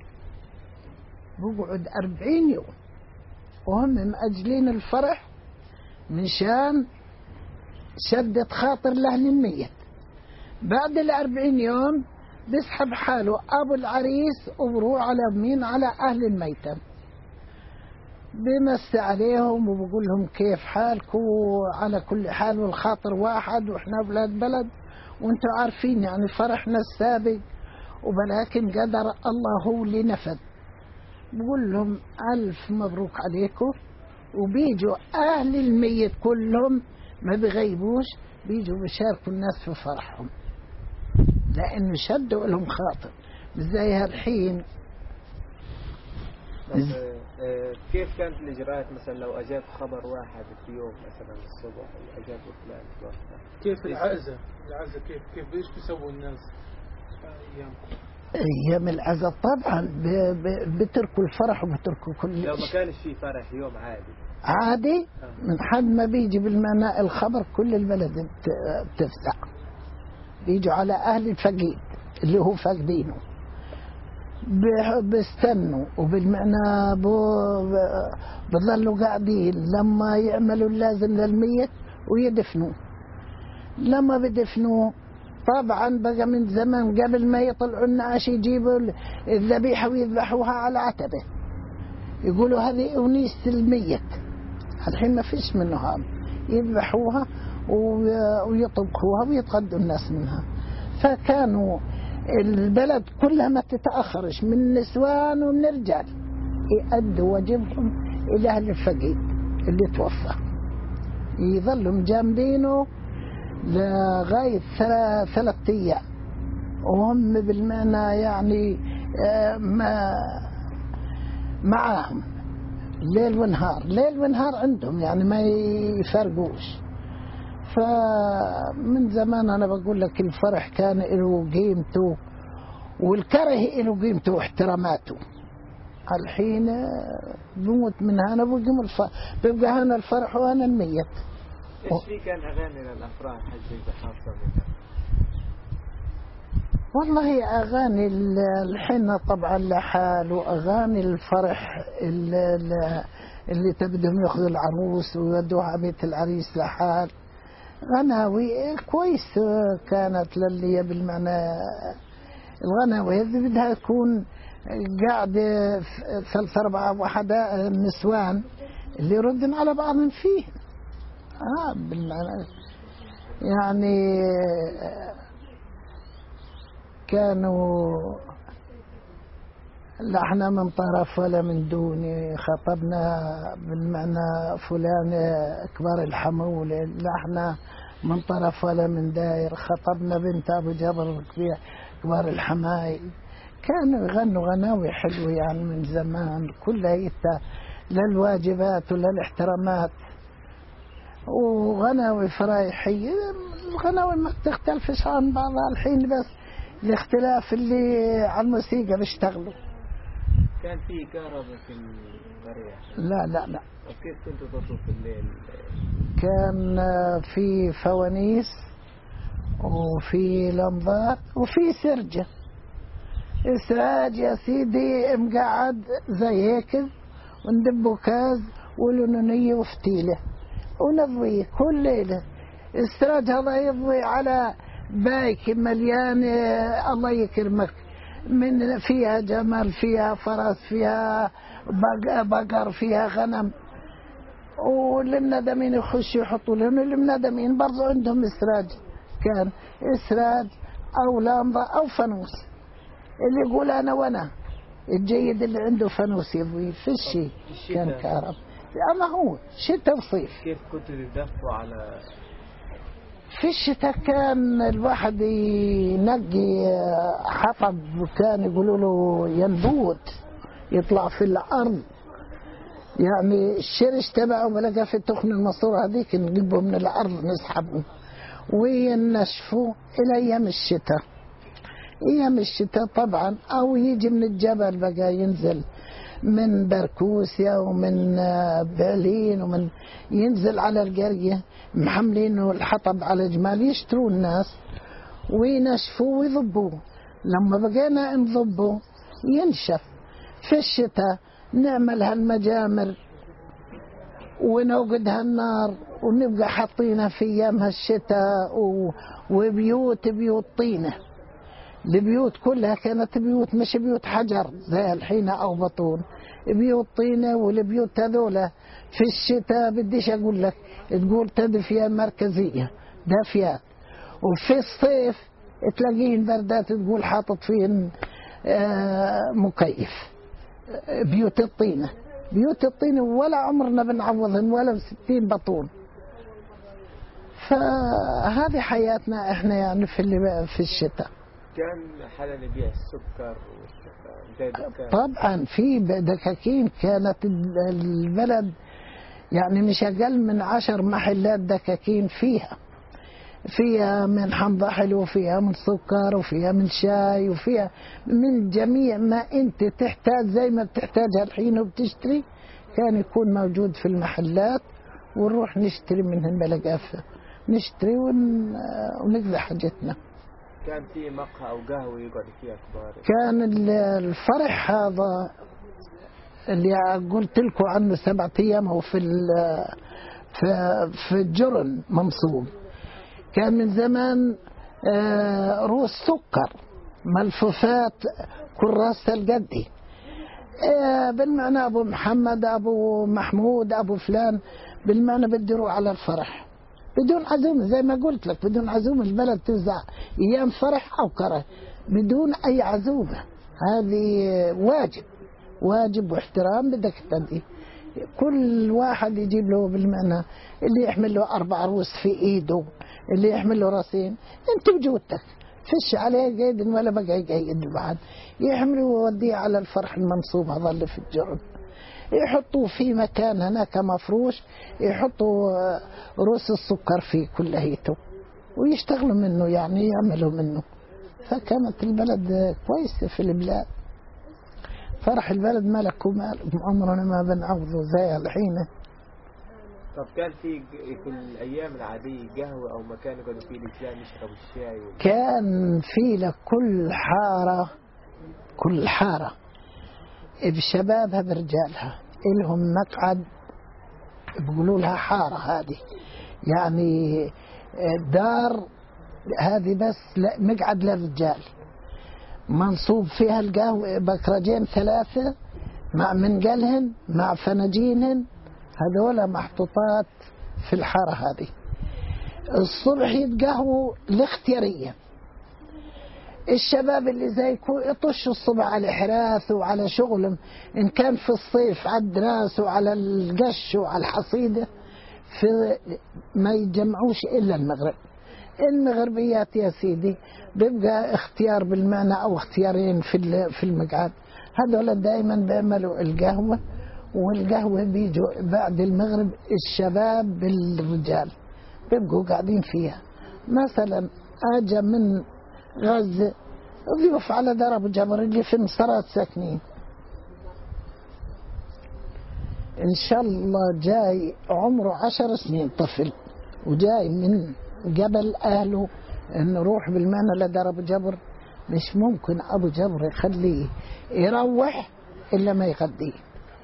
بقعد 40 يوم وهم مأجلين الفرح مشان شدة خاطر لأهل الميت. بعد 40 يوم بيسحب حاله أبو العريس وبروح على مين؟ على أهل الميتم، بيمسي عليهم وبقول لهم كيف حالكم، على كل حال والخاطر واحد، وإحنا أولاد بلد وإنتوا عارفين يعني فرحنا السابق، ولكن قدر الله هو اللي نفذ. بقول لهم 1000 مبروك عليكم. وبيجوا أهل الميت كلهم ما بيغيبوش، بيجوا بيشاركوا الناس في فرحهم، لأنه شدوا لهم خاطر. زي هالحين. كيف كانت الإجراءات مثلا لو أجاك خبر واحد في يوم مثلا الصبح أجاك فلان توفى؟ كيف العزة كيف إيش بيسووا الناس أيامكم؟ أيام العزاء طبعا بتركوا الفرح وبتركوا كل شيء. لو ما كانش في فرح يوم عادي من حد ما بيجي بالمعنى الخبر كل البلد بتفزع، بيجوا على أهل الفقيد اللي هو فاقدينه بيستنوا، وبالمعنى بظلوا قاعدين لما يعملوا اللازم للميت ويدفنوا. لما بدفنوا طبعا بقى من زمان قبل ما يطلعوا النعاش يجيبوا الذبيحة ويذبحوها على عتبة، يقولوا هذه أنيس الميت. الحين ما فيش منه هذا، يذبحوها ويطبخوها ويتغدوا الناس منها. فكانوا البلد كلها ما تتأخرش من النسوان ومن الرجال يأدوا واجبهم إلى أهل الفقيد اللي توفى، يظلوا مجامدينه لغاية 3 أيام، وهم بالمعنى يعني معاهم ليل ونهار عندهم، يعني ما يفرقوش. فمن زمان أنا بقول لك الفرح كان له قيمته والكره له قيمته واحتراماته. الحين بموت من هنا بيبقى هنا الفرح وهنا الميت. ايش في كان أغاني للأفراح حجي حافظة منها؟ والله أغاني الحين طبعا لحال، وأغاني الفرح اللي تبدهم يأخذوا العروس ويودوها بيت العريس لحال. غناوي كويس كانت للي بالمعنى الغناوي هذه بدها تكون قاعدة 3-4 وحدة النسوان اللي يردن على بعضهم فيه بالمعنى يعني كانوا لا احنا من طرف ولا من دوني، خطبنا بالمعنى فلان كبار الحمولة، لا احنا من طرف ولا من داير، خطبنا بنت ابو جبر كبار الحمايل. كانوا يغنوا غناوي حلوة يعني من زمان كلها للواجبات وللاحترامات، وغناوي فرايحية. الغناوي ما تختلفش عن بعضها الحين، بس الاختلاف اللي على الموسيقى بيشتغلوا. كان في كهرباء في القرية؟ لا. وكيف كنتوا تطلبوا في الليل؟ كان في فوانيس وفي لمبات وفي سرجة. السراج يا سيدي مقعد زي هيك، وندبوا كاز ولونية وفتيلة ونضوي كل ليلة. السراج هذا يضوي على بايك مليان، الله يكرمك، من فيها جمل، فيها فرس، فيها بقر، فيها غنم. والمنادمين يخش يحطوا لهم، المنادمين برضو عندهم اسراج، كان اسراج او لمبه او فانوس. اللي يقول انا وانا الجيد اللي عنده فانوس يضوي في الشيء كان كهرب. اما هو شتاء وصيف. كيف كنتوا تدفوا على في الشتاء؟ كان الواحد ينقي حطب، وكان يقولوا له ينبوت يطلع في الأرض، يعني الشرش تبعه بلقى في التخن المصورة هذيك نجيبه من الأرض نسحبه وينشفوا إلى أيام الشتاء. أيام الشتاء طبعا، أو يجي من الجبل بقى ينزل من بركوسيا ومن بعلين ومن ينزل على القرية محملينه الحطب على جمال يشتروا الناس وينشفوا ويضبوه. لما بقينا نضبه ينشف في الشتاء نعمل هالمجامر ونوقد هالنار ونبقى حاطينها في ايام هالشتاء. وبيوت طينه، البيوت كلها كانت بيوت مش بيوت حجر زي الحين او بطون، بيوت طينه. والبيوت هذولا في الشتاء بديش اقول لك تقول تدفئه مركزيه دافيات، وفي الصيف تلاقين بردات تقول حاطط فيهن مكيف. بيوت الطينه ولا عمرنا بنعوضهن ولا ب60 بطون. فهذه حياتنا احنا يعني في الشتاء. كان حدا يبيع السكر زي دكان. طبعا في دكاكين، كانت البلد يعني مش أقل من 10 محلات دكاكين فيها من حنظحل، وفيها من سكر، وفيها من شاي، وفيها من جميع ما أنت تحتاج، زي ما بتحتاجها الحين وبتشتري كان يكون موجود في المحلات، ونروح نشتري منهم بلقافة، نشتري ونقضي حاجتنا. كان في مقهى أو قهوة يقعد فيها كبار؟ كان الفرح هذا اللي قلت لكم عنه 7 أيام هو في الجرن منصوب، كان من زمان روس سكر ملفوفات كراسة القدي، بالمعنى أبو محمد، أبو محمود، أبو فلان، بالمعنى بدروا على الفرح بدون عزومة، زي ما قلت لك بدون عزومة. البلد توزع أيام فرح أو كره بدون أي عزومة، هذه واجب واحترام بدك تدي. كل واحد يجيب له بالمعنى اللي يحمل له 4 روس في ايده، اللي يحمل له راسين، انت بجودتك فش عليه قيد ولا بقى يقيد بعد، يحمله ويوديه على الفرح المنصوب هذا اللي في الجرن، يحطوا في مكان هناك مفروش، يحطوا روس السكر فيه كلهيته ويشتغلوا منه، يعني يعملوا منه. فكانت البلد كويسة في البلاد، فرح البلد ملك ومال، عمرنا ما بنعوضه زي الحين. طب كان في الأيام العادية قهوة أو مكان يقعدوا فيه الرجال يشربوا الشاي كان في كل حارة بشبابها برجالها إلهم مقعد، بيقولوا لها حارة هذه، يعني دار هذه بس مقعد للرجال، منصوب فيها القهوة بكرجين 3 مع منقلهن مع فناجينهن، هذولا محطوطات في الحارة هذه. الصبح يتقهووا الاختيارية، الشباب اللي زيكم يطشوا الصبح على حراث وعلى شغلهم، إن كان في الصيف على الدراسة وعلى القش وعلى الحصيدة، ما يجمعوش إلا المغرب. المغربيات يا سيدي بيبقى اختيار بالمعنى أو اختيارين في المقعد، هذول دائما بيعملوا القهوة، والقهوة بيجوا بعد المغرب الشباب بالرجال بيبقوا قاعدين فيها. مثلا أجا من غزة ضيوف على درب جبر اللي في مصرات ساكنين، إن شاء الله جاي عمره 10 سنين طفل، وجاي من قبل أهله نروح بالمعنى لدرب جبر، مش ممكن أبو جبر يخليه يروح إلا ما يغديه.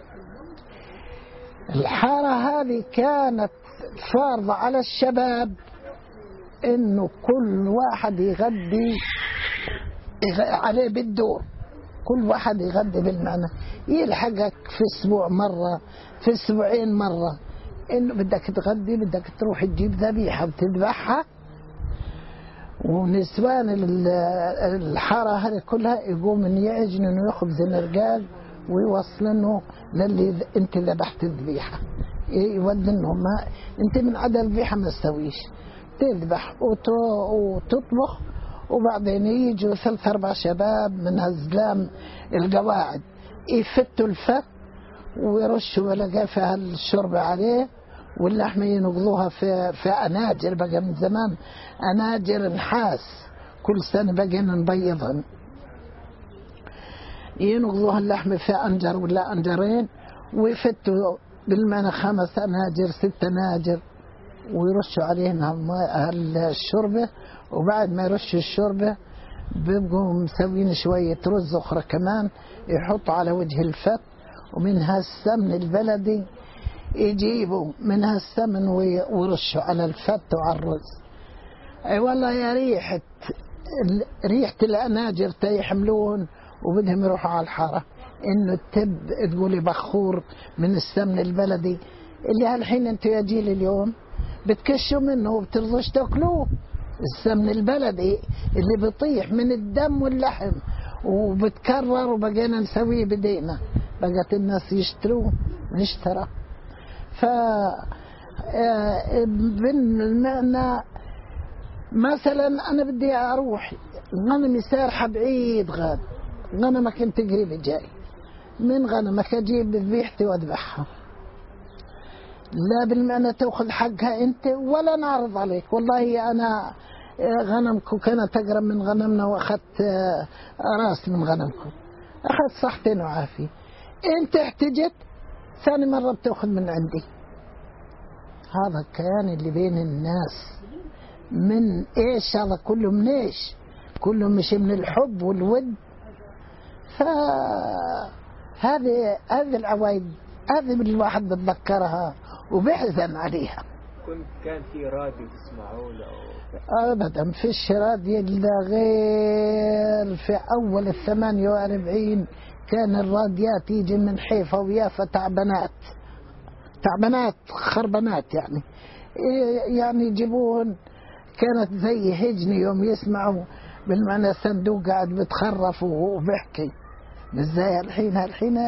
الحارة هذه كانت فارضة على الشباب إنه كل واحد يغدي عليه بالدور، كل واحد يغدي بالمعنى يلحقك في أسبوع مرة، في أسبوعين مرة، إنه بدك تغدي، بدك تروح تجيب ذبيحة وتذبحها. ونسوان الحارة هذه كلها يقوم من يعجن إنه يأخذ زنرقال ويوصلنه للي أنت ذبحت الذبيحة، يودي إنهم أنت من عدا الذبيحة ما تسويش، تذبح وتطبخ، وبعدين يجوا 3-4 شباب من هالزلام القواعد يفتوا الفت ويرشوا بلقافة الشرب عليه، واللحمة ينقضوها في أناجر، بقى من زمان أناجر نحاس كل سنة بقينا نبيضهن، ينقضوها اللحمة في أنجر ولا أنجرين، ويفتوا بالمعنى 5 أناجر 6 أناجر، ويرشوا عليهن الشربة. وبعد ما يرشوا الشربة بيبقوا مسوين شوية رز أخرى كمان يحطوا على وجه الفت، ومنها السمن البلدي يجيبوا منها السمن ويرشوا على الفت وعلى الرز. أي والله يا ريحة الأناجر يحملون وبدهم يروحوا على الحارة، إنه تقولي بخور من السمن البلدي اللي هالحين انتوا يا جيل اليوم بتكشوا منه وبترضوش تاكلوه. السمن البلدي اللي بيطيح من الدم واللحم وبتكرر، وبقينا نسويه بدينا، بقت الناس يشتروه ونشترى. بالمعنى مثلا أنا بدي أروح غنمي سارحة بعيد غاد، غنمك انت قريب جاي، من غنمك اجيب ذبيحتي واذبحها، لا بالمعنى تأخذ حقها انت ولا نعرض عليك. والله انا غنمكم كانت اقرب من غنمنا واخذت راس من غنمكم، اخذت صحتين وعافية، انت احتجت ثاني مرة بتأخذ من عندي. هذا كان اللي بين الناس من ايش؟ هذا كله من ايش؟ كله مش من الحب والود. فهذه العوايد هذه الواحد بتذكرها وبيحزن عليها. كان في راديو تسمعوه له؟ ابدا فيش راديو الا غير في اول 48 كان الراديات يجي من حيفا ويافا تعبانات خربانات يعني يجيبون، كانت زي هجن يوم يسمعوا بالمعنى صندوق قاعد بتخرف وبحكي، مش زي الحين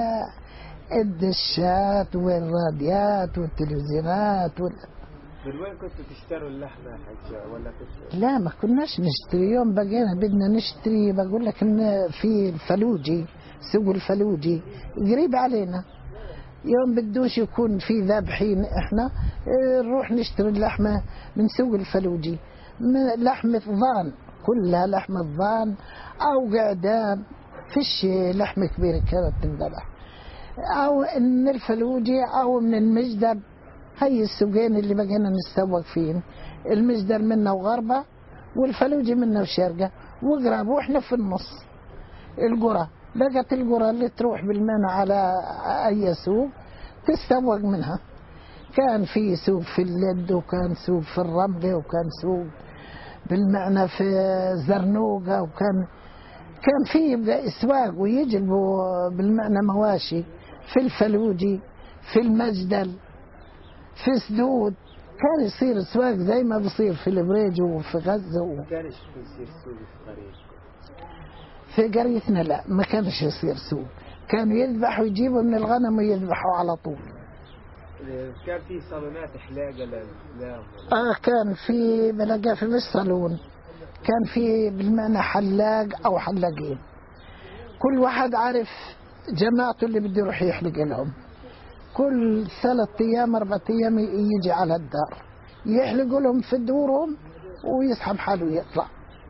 الدشات والراديات والتلفزيونات من وين كنتوا تشتروا اللحمة يا حجة ولا لا ما كناش نشتري. يوم بقينا بدنا نشتري، بقول لك ان في الفلوجي، سوق الفلوجي قريب علينا، يوم بدوش يكون في ذابحين احنا نروح نشتري اللحمة من سوق الفلوجي، لحمة ضان، كلها لحمة ضان او قعدان، فيش لحمة كبيرة كانت تنذبح، او من الفلوجي او من المجدر. هاي السوقين اللي بقينا نستوق فيهم، المجدر منا وغربة والفلوجي منا وشرقة وقراب، واحنا في النص القرى. بقت القرى اللي تروح بالمعنى على اي سوق تستوق منها. كان في سوق في اللد، وكان سوق في الرملة، وكان سوق بالمعنى في زرنوقة، وكان في اسواق ويجلبوا بالمعنى مواشي في الفلوجي، في المجدل، في سدود. كان يصير اسواق زي ما بصير في البريج وفي غزة ما كانش يصير سوق في قرية؟ في قريتنا لا ما كانش يصير سوق، كانوا يذبحوا يجيبوا من الغنم ويذبحوا على طول. كان في صالونات حلاقة للأفلام؟ كان في بلقى في مش صالون، كان في بالمعنى حلاق أو حلاقين، كل واحد عارف جماعته اللي بده يروح يحلق لهم. كل 3 أيام 4 أيام يجي على الدار يحلقوا لهم في دورهم ويسحب حاله ويطلع.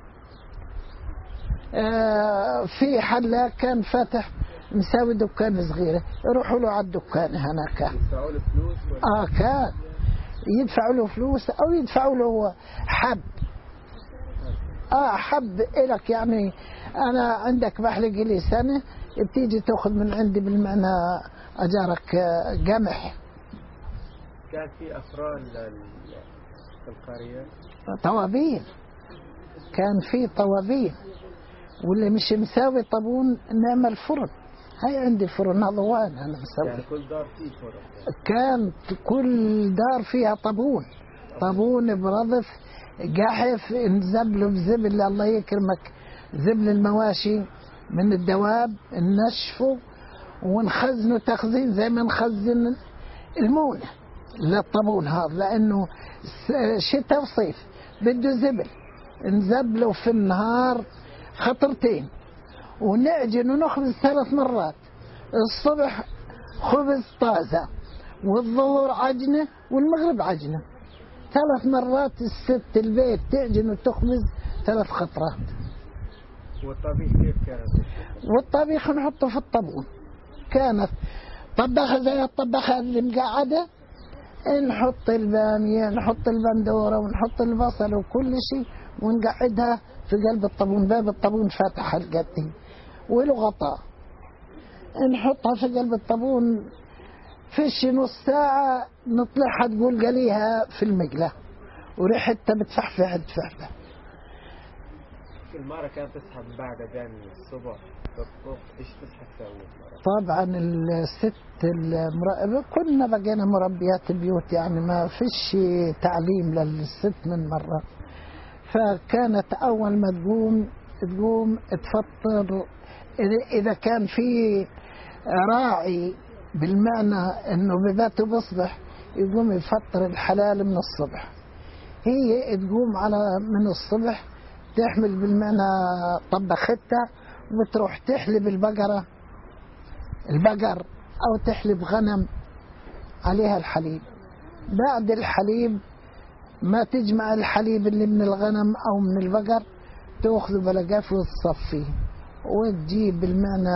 في حلاق كان فاتح مساوي دكان صغيرة، يروحوا له على الدكان هناك. يدفعوا له فلوس؟ كان يدفعوا له فلوس أو يدفعوا له حب. حب إلك، يعني أنا عندك بحلق لي سنة بتيجي تأخذ من عندي بالمعنى أجارك قمح. كان في أفران في القرية؟ طوابين، كان في طوابين، واللي مش مساوي طابون نعمل فرن. هاي عندي فرن أضوان أنا مسوي. يعني كل دار فيه فرن؟ كان كل دار فيها طابون برضف قحف نزبله بزبل، الله يكرمك، زبل المواشي من الدواب ننشفه ونخزنه تخزين زي ما نخزن المونة للطابون هذا، لأنه شتاء وصيف بده زبل، نزبله في النهار 2 خطرتين ونعجن ونخبز 3 مرات، الصبح خبز طازة والظهر عجنة والمغرب عجنة، 3 مرات الست البيت تعجن وتخبز 3 خطرات. والطبيخ كيف كان؟ والطبيخ نحطه في الطابون، كانت طبخة زي الطبخة اللي مقعدة، نحط البامية نحط البندورة ونحط البصل وكل شيء ونقعدها في قلب الطابون، باب الطابون فاتح القدي وله غطاء، نحطها في قلب الطابون فيش نص ساعة نطلعها تقول قليها في المقلة وريحتها بتفحفح تفحفح. المرة كانت تصحى من بعد أذان الصبح تطبخ، إيش تصحى تسوي؟ طبعا الست المراقبة كنا بقينا مربيات بيوت، يعني ما فيش تعليم للست من مرة، فكانت أول ما تقوم تفطر. إذا كان في راعي بالمعنى إنه بباته بصبح يقوم يفطر الحلال من الصبح، هي تقوم على من الصبح تحمل بالمعنى طبختها وتروح تحلب البقر أو تحلب غنم عليها الحليب. بعد الحليب ما تجمع الحليب اللي من الغنم أو من البقر، تأخذ بلقاف وتصفيه وتجيب بالمعنى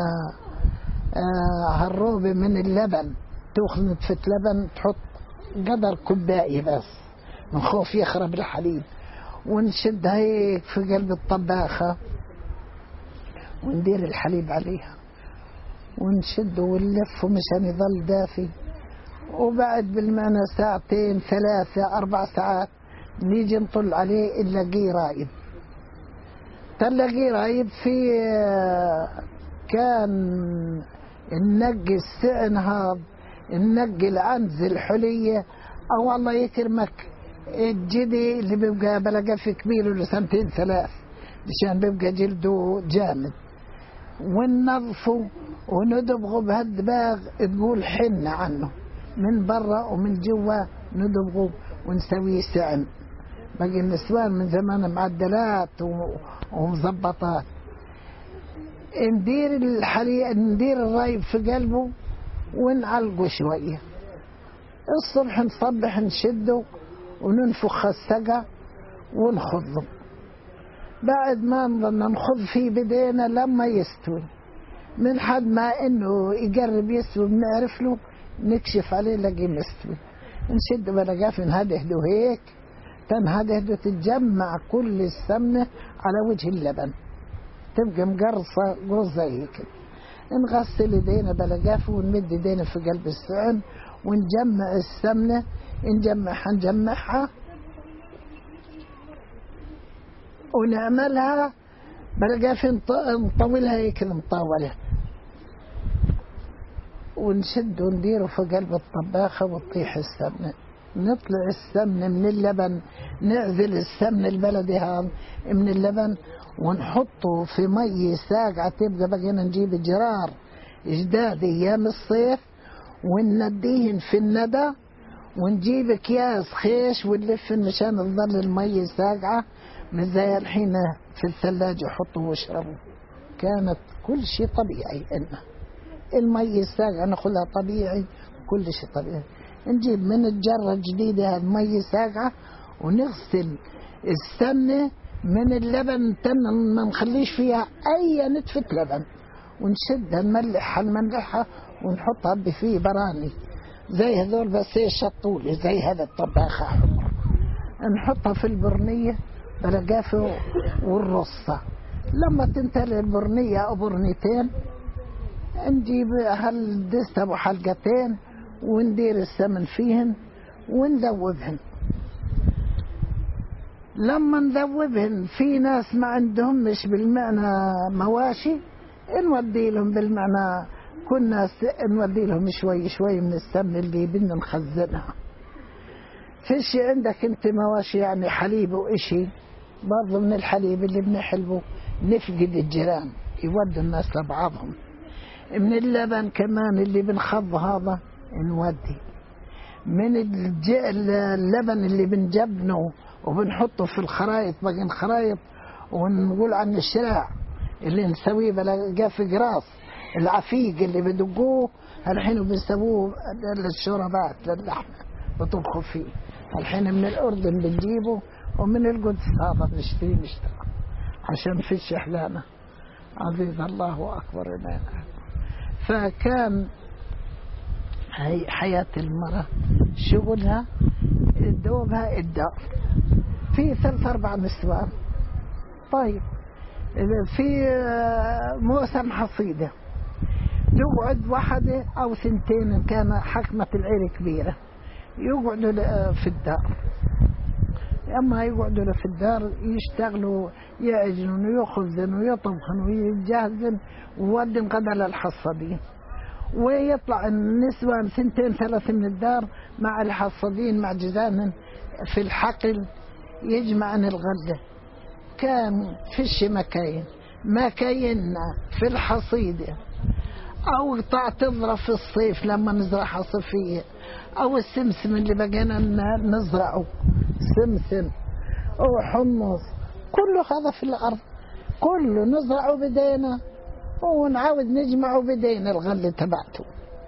هالروبة من اللبن، تأخذ نتفة لبن تحط قدر كوباية بس من خوف يخرب الحليب، ونشدها هيك في قلب الطباخة وندير الحليب عليها ونشده ونلفه مشان يظل دافي. وبعد بالمعنى 2 3 4 ساعات نيجي نطل عليه نلاقيه رايب. تلاقيه رايب في كان ننقي السعن هذا، ننقي العنز الحلية، أو الله يكرمك الجدي اللي بيبقى بلقى في كبير له 2 3 عشان بيبقى جلده جامد، وننظفه وندبغه بهالدباغ تقول حنة عنه من برا ومن جوا، ندبغه ونسويه سعن. باقي النسوان من زمان معدلات ومظبطات. ندير الرايب في قلبه ونعلقه شوية. الصبح نصبح نشده وننفخ السقة ونخضه. بعد ما نظلنا نخض فيه بدينا لما يستوي، من حد ما انه يقرب يستوي بنعرف له، نكشف عليه نلاقيه مستوي، نشد بلقاف نهدهده هيك، تنهدهده تتجمع كل السمنة على وجه اللبن، تبقى مقرصة قرصة هيك. نغسل ايدينا بلقاف ونمد ايدينا في قلب السعن ونجمع السمنة، نجمعها ونعملها بلقاف نطولها هيك مطولة، ونشد ونديره في قلب الطباخة وتطيح السمنة. نطلع السمنة من اللبن، نعزل السمن البلدي هذا من اللبن ونحطه في مي ساقعة، تبقى بقينا نجيب جرار جداد ايام الصيف وننديهن في الندى، ونجيب اكياس خيش ونلفن مشان تظل المي ساقعة، مش زي الحين في الثلاجة يحطوا واشربوا. كانت كل شيء طبيعي، إنه المي الساقعة ناخذها طبيعي، كل شيء طبيعي. نجيب من الجرة الجديدة المي ساقعة ونغسل السمنة من اللبن، ما نخليش فيها أي نتفة لبن، ونشدها نملحها ونحطها بفيه براني زي هذول بس يشطولي زي هذا الطباخة حمر، نحطها في البرنية بلقافه والرصة. لما تنتهي البرنية أو برنيتين نجيب هالدست أبو حلقتين وندير السمن فيهن ونذوبهن. لما نذوبهن في ناس ما عندهم مش بالمعنى مواشي، نودي لهم بالمعنى كنا نودي لهم شوي شوي من السمن اللي بدنا نخزنها. فيش عندك انت مواشي يعني حليب وإشي، برضو من الحليب اللي بنحلبه نفقد الجيران يودوا الناس لبعضهم. من اللبن كمان اللي بنخض هذا نودي، من اللبن اللي بنجبنه وبنحطه في الخرايط، باقي الخرايط ونقول عن الشراع اللي نسويه بلقاه في قراص، العفيق اللي بدقوه الحين بنسووه للشربات للحمة بطبخوا فيه. الحين من الأردن بنجيبه ومن القدس هذا بنشتري عشان فيش إحلانا عزيز الله أكبر لنا. فكان هي حياة المرأة شغلها دوبها الدار، في 3 4 نسوان. طيب في موسم حصيدة يقعد واحدة أو 2 إن كان حكمة العيلة كبيرة يقعدوا في الدار، أما يقعدوا في الدار يشتغلوا يعجنون ويخبزن ويطبخن ويجهزن وودن غدا للحصادين، ويطلع النسوان 2 3 من الدار مع الحصادين مع جزانن في الحقل يجمعن الغدة. كان فيش مكايننا في الحصيدة، أو قطع تضرب في الصيف لما نزرعها صيفية، أو السمسم اللي بقينا نزرعه سمسم أو حمص، كله هذا في الأرض، كله نزرعه بدينا ونعاود نجمعه بدينا الغلة تبعته.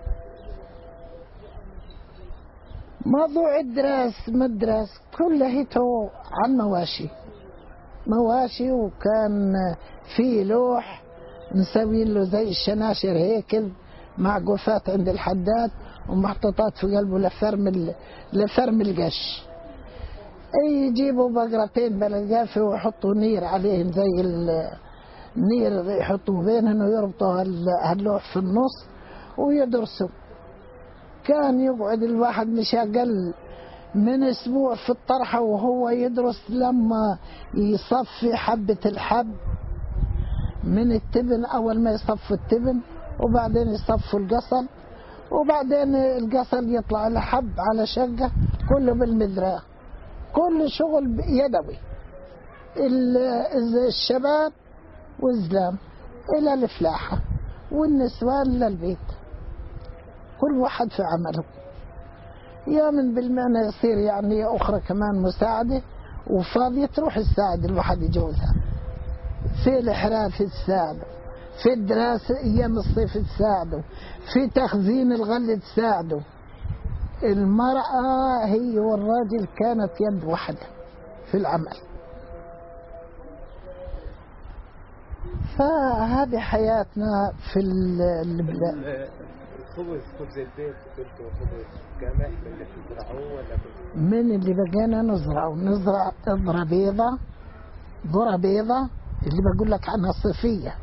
موضوع الدراس مدرس كله هيته عن مواشي، وكان في لوح نسوي له زي الشناشر هيكل معقوفات عند الحداد ومحطوطات في قلبه لفرم القش. يجيبوا بقرتين بلقافة ويحطوا نير عليهم زي النير يحطوا بينهم ويربطوا هاللوح في النص ويدرسوا. كان يقعد الواحد مش أقل من أسبوع في الطرحة وهو يدرس لما يصفي حبة الحب من التبن. أول ما يصفوا التبن وبعدين يصفوا القصل وبعدين القصل يطلع لحب على شقة، كله بالمدراء، كل شغل يدوي. الشباب والزلام إلى الفلاحة والنسوان للبيت، كل واحد في عمله. يوم بالمعنى يصير يعني أخرى كمان مساعدة وفاضية تروح تساعد الواحد يجوزها في الإحراث تساعده، في الدراسة أيام الصيف تساعده، في تخزين الغل تساعده. المرأة هي والراجل كانت يد واحدة في العمل. فهذه حياتنا في البلاد. خبز البيت كنتوا خبز قمح من اللي تزرعوه ولا من اللي بقينا نزرع ذرة بيضة اللي بقول لك عنها صيفية،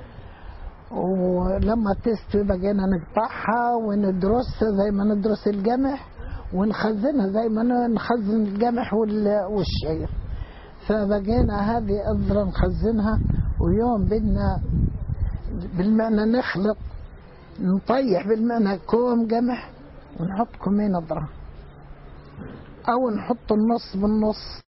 ولما تستوي بقينا نقطعها وندرسها زي ما ندرس القمح ونخزنها زي ما نخزن القمح والشعير. فبقينا هذه الذرة نخزنها، ويوم بدنا بالمعنى نخلط نطيح بالمعنى كوم قمح ونحط كومين ذرة أو نحط النص بالنص.